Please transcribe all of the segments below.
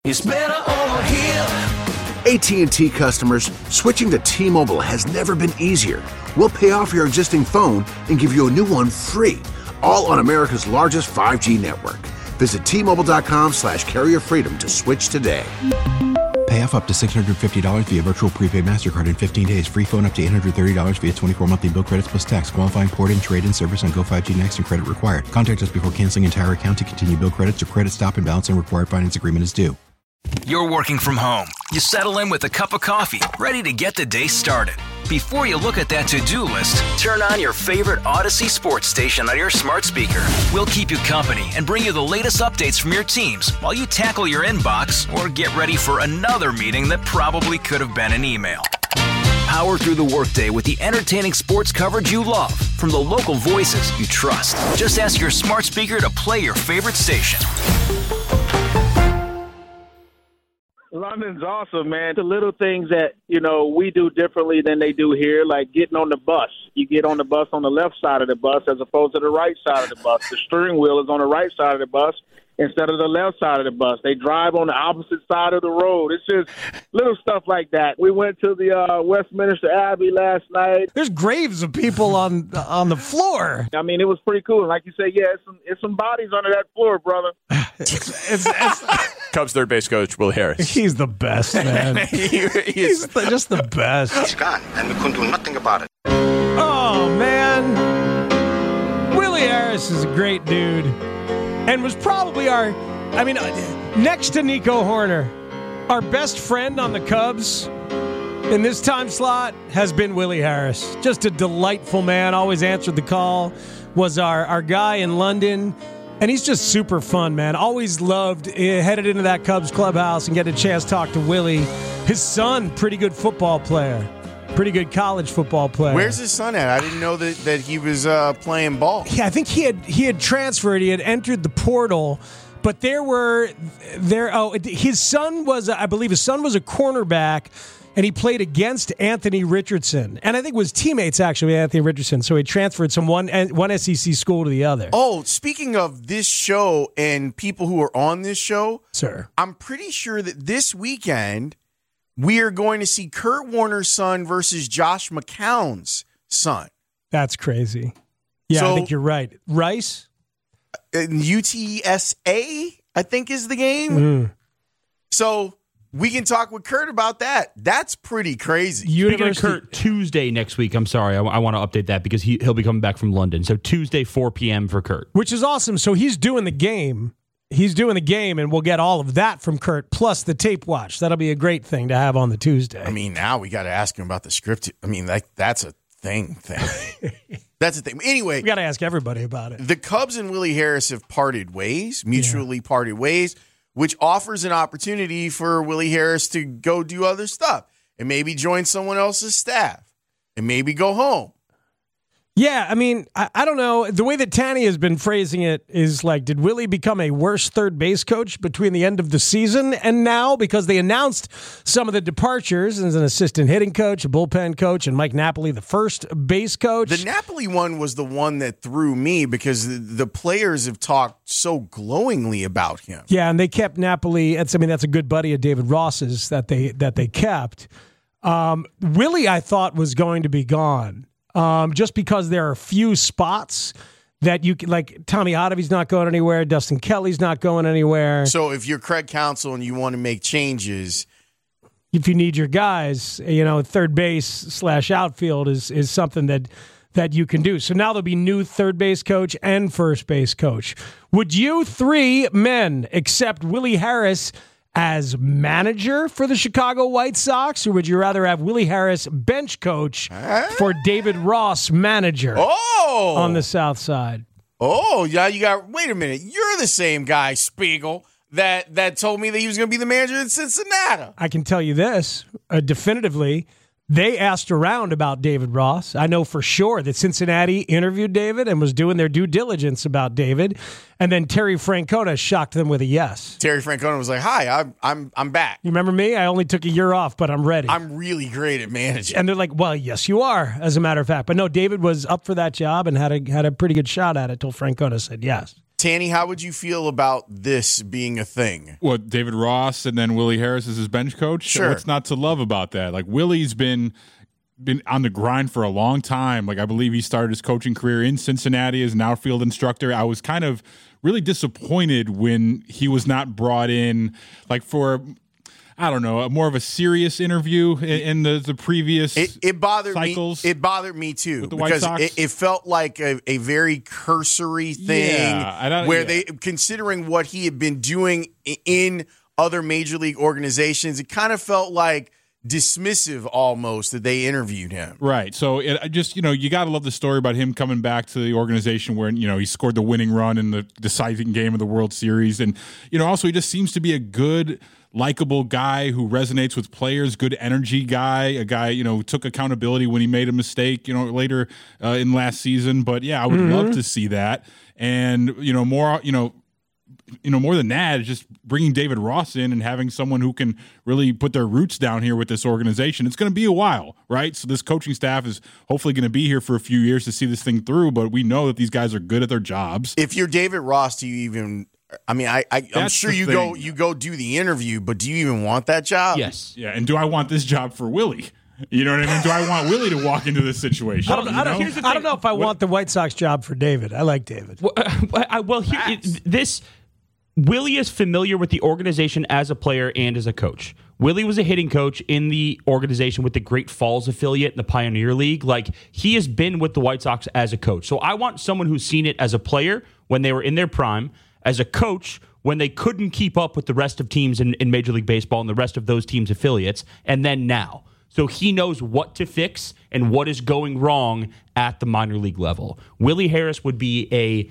It's better over here. AT&T customers, switching to T-Mobile has never been easier. We'll pay off your existing phone and give you a new one free, all on America's largest 5G network. Visit T-Mobile.com/carrier freedom to switch today. Pay off up to $650 via virtual prepaid MasterCard in 15 days. Free phone up to $830 via 24 monthly bill credits plus tax. Qualifying port and trade-in service on Go5G Next and credit required. Contact us before canceling entire account to continue bill credits or credit stop and balance and required finance agreement is due. You're working from home. You settle in with a cup of coffee, ready to get the day started. Before you look at that to-do list, turn on your favorite Odyssey sports station on your smart speaker. We'll keep you company and bring you the latest updates from your teams while you tackle your inbox or get ready for another meeting that probably could have been an email. Power through the workday with the entertaining sports coverage you love from the local voices you trust. Just ask your smart speaker to play your favorite station. London's awesome, man. The little things that, we do differently than they do here, like getting on the bus. You get on the bus on the left side of the bus as opposed to the right side of the bus. The steering wheel is on the right side of the bus instead of the left side of the bus. They drive on the opposite side of the road. It's just little stuff like that. We went to the Westminster Abbey last night. There's graves of people on the floor. I mean, it was pretty cool. And like you said, it's some bodies under that floor, brother. It's Cubs third base coach Willie Harris. He's the best, man. He's just the best. It's gone, and we couldn't do nothing about it. Oh, man. Willie Harris is a great dude. And was probably next to Nico Horner, our best friend on the Cubs in this time slot has been Willie Harris. Just a delightful man, always answered the call, was our guy in London. And he's just super fun, man. Always loved, headed into that Cubs clubhouse and getting a chance to talk to Willie. His son, pretty good football player. Pretty good college football player. Where's his son at? I didn't know that he was playing ball. Yeah, I think he had transferred. He had entered the portal. But his son was, I believe his son was a cornerback, and he played against Anthony Richardson. And I think was teammates, actually, with Anthony Richardson. So he transferred from one SEC school to the other. Oh, speaking of this show and people who are on this show, sir, I'm pretty sure that this weekend we are going to see Kurt Warner's son versus Josh McCown's son. That's crazy. Yeah, so, I think you're right. Rice? UTSA, I think, is the game. So we can talk with Kurt about that. That's pretty crazy. Speaking of Kurt, Tuesday next week. I'm sorry. I want to update that because he'll be coming back from London. So Tuesday, 4 p.m. for Kurt. Which is awesome. So he's doing the game. And we'll get all of that from Kurt, plus the tape watch. That'll be a great thing to have on the Tuesday. I mean, now we got to ask him about the script. I mean, that's a thing. That's a thing. Anyway. We got to ask everybody about it. The Cubs and Willie Harris have parted ways, mutually parted ways, which offers an opportunity for Willie Harris to go do other stuff and maybe join someone else's staff and maybe go home. Yeah, I mean, I don't know. The way that Tanny has been phrasing it is like, did Willie become a worse third base coach between the end of the season and now? Because they announced some of the departures as an assistant hitting coach, a bullpen coach, and Mike Napoli, the first base coach. The Napoli one was the one that threw me because the players have talked so glowingly about him. Yeah, and they kept Napoli. That's a good buddy of David Ross's that they kept. Willie, I thought, was going to be gone. Just because there are a few spots that you can, like Tommy Ottavi's not going anywhere, Dustin Kelly's not going anywhere. So if you're Craig Counsell and you want to make changes, if you need your guys, third base / outfield is something that you can do. So now there'll be new third base coach and first base coach. Would you three men accept Willie Harris as manager for the Chicago White Sox, or would you rather have Willie Harris bench coach for David Ross manager on the South Side? Oh, yeah, wait a minute. You're the same guy, Spiegel, that told me that he was going to be the manager in Cincinnati. I can tell you this definitively. They asked around about David Ross. I know for sure that Cincinnati interviewed David and was doing their due diligence about David. And then Terry Francona shocked them with a yes. Terry Francona was like, "Hi, I'm back. You remember me? I only took a year off, but I'm ready. I'm really great at managing." And they're like, "Well, yes, you are, as a matter of fact." But no, David was up for that job and had a pretty good shot at it till Francona said yes. Tanny, how would you feel about this being a thing? What, David Ross and then Willie Harris as his bench coach? Sure. What's not to love about that? Like, Willie's been on the grind for a long time. Like, I believe he started his coaching career in Cincinnati as an outfield instructor. I was kind of really disappointed when he was not brought in, like, for, I don't know, more of a serious interview in the previous it bothered cycles. Me. It bothered me too with the White because Sox. it felt like a very cursory thing where they, considering what he had been doing in other major league organizations, it kind of felt like dismissive almost that they interviewed him. Right. So it just, you got to love the story about him coming back to the organization where, he scored the winning run in the deciding game of the World Series. And, also he just seems to be a good, likable guy who resonates with players, good energy guy, a guy, who took accountability when he made a mistake, later in last season. But yeah, I would love to see that. And, more than that, is just bringing David Ross in and having someone who can really put their roots down here with this organization. It's going to be a while, right? So this coaching staff is hopefully going to be here for a few years to see this thing through, but we know that these guys are good at their jobs. If you're David Ross, do you even... I mean, I'm sure you go do the interview, but do you even want that job? Yes. Yeah, and do I want this job for Willie? You know what I mean? Do I want Willie to walk into this situation? I don't know if I want the White Sox job for David. I like David. Willie is familiar with the organization as a player and as a coach. Willie was a hitting coach in the organization with the Great Falls affiliate in the Pioneer League. Like, he has been with the White Sox as a coach. So I want someone who's seen it as a player when they were in their prime, as a coach when they couldn't keep up with the rest of teams in Major League Baseball and the rest of those teams' affiliates, and then now. So he knows what to fix and what is going wrong at the minor league level. Willie Harris would be a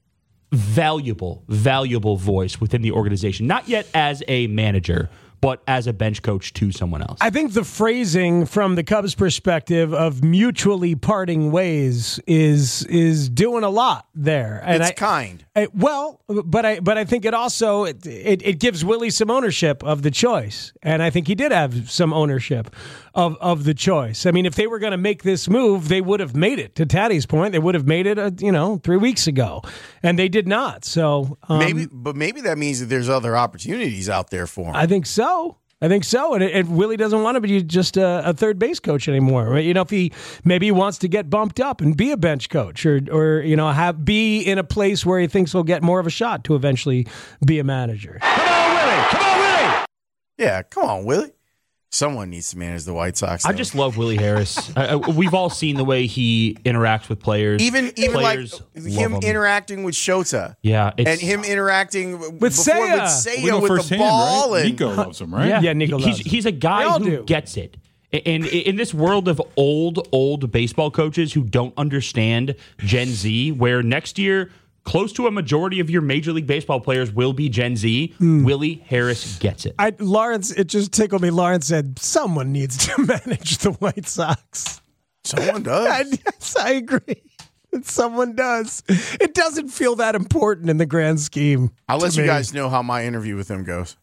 valuable voice within the organization, not yet as a manager, but as a bench coach to someone else. I think the phrasing from the Cubs' perspective of mutually parting ways is doing a lot there. And it's kind. But I think it also it gives Willie some ownership of the choice, and I think he did have some ownership of the choice. I mean, if they were going to make this move, they would have made it. To Taddy's point, they would have made it 3 weeks ago, and they did not. So maybe that means that there's other opportunities out there for him. I think so. And Willie doesn't want to be just a third base coach anymore, right? If he wants to get bumped up and be a bench coach, or be in a place where he thinks he'll get more of a shot to eventually be a manager. Come on, Willie! Yeah, come on, Willie. Someone needs to manage the White Sox. I just love Willie Harris. We've all seen the way he interacts with players. Even players like him interacting with Shota. Yeah. And him interacting with Seiya with the ball. Right? Nico loves him, right? Yeah, Nico loves him. He's a guy who gets it. And in this world of old baseball coaches who don't understand Gen Z, where next year close to a majority of your Major League Baseball players will be Gen Z, Willie Harris gets it. It just tickled me. Lawrence said, someone needs to manage the White Sox. Someone does. Yes, I agree. Someone does. It doesn't feel that important in the grand scheme. I'll let you guys know how my interview with him goes.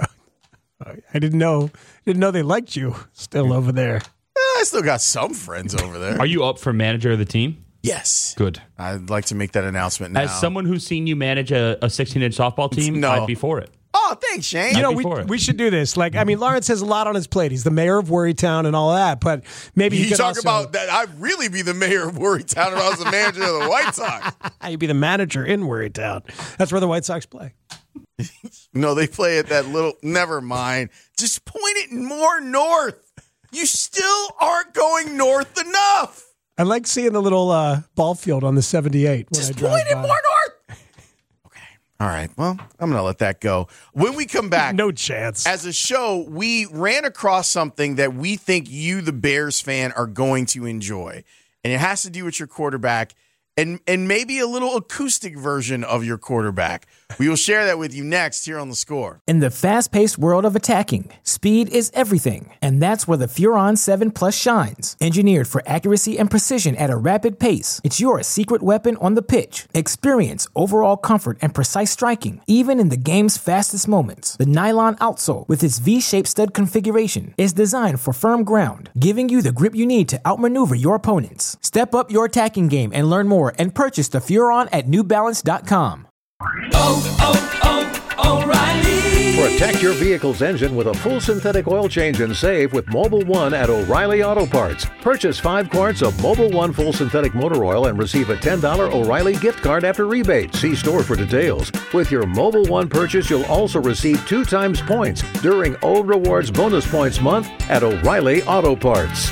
I didn't know they liked you still over there. I still got some friends over there. Are you up for manager of the team? Yes. Good. I'd like to make that announcement now. As someone who's seen you manage a 16-inch softball team, I'd be for it. Oh, thanks, Shane. We should do this. Lawrence has a lot on his plate. He's the mayor of Worrytown and all that, but maybe you talk about that. I'd really be the mayor of Worrytown if I was the manager of the White Sox. You'd be the manager in Worrytown. That's where the White Sox play. No, they play at that little. Never mind. Just point it more north. You still aren't going north enough. I like seeing the little ball field on the 78. Just point it more north. Okay. All right. Well, I'm going to let that go. When we come back. No chance. As a show, we ran across something that we think you, the Bears fan, are going to enjoy. And it has to do with your quarterback and maybe a little acoustic version of your quarterback. We will share that with you next here on The Score. In the fast-paced world of attacking, speed is everything, and that's where the Furon 7 Plus shines. Engineered for accuracy and precision at a rapid pace, it's your secret weapon on the pitch. Experience overall comfort and precise striking, even in the game's fastest moments. The nylon outsole, with its V-shaped stud configuration, is designed for firm ground, giving you the grip you need to outmaneuver your opponents. Step up your attacking game and learn more and purchase the Furon at NewBalance.com. O'Reilly. Protect your vehicle's engine with a full synthetic oil change and save with Mobil 1 at O'Reilly Auto Parts. Purchase 5 quarts of Mobil 1 full synthetic motor oil and receive a $10 O'Reilly gift card after rebate. See store for details. With your Mobil 1 purchase, you'll also receive 2 times points during O Rewards Bonus Points Month at O'Reilly Auto Parts.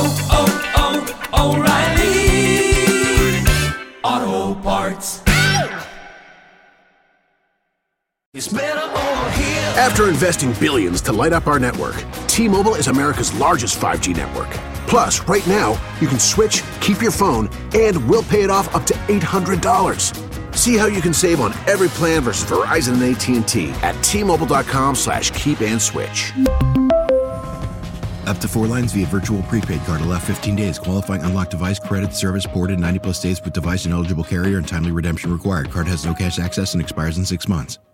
O'Reilly Auto Parts. It's better over here. After investing billions to light up our network, T-Mobile is America's largest 5G network. Plus, right now, you can switch, keep your phone, and we'll pay it off up to $800. See how you can save on every plan versus Verizon and AT&T at T-Mobile.com/keep-and-switch. Up to 4 lines via virtual prepaid card. Allow 15 days. Qualifying unlocked device credit service ported 90 plus days with device and eligible carrier and timely redemption required. Card has no cash access and expires in 6 months.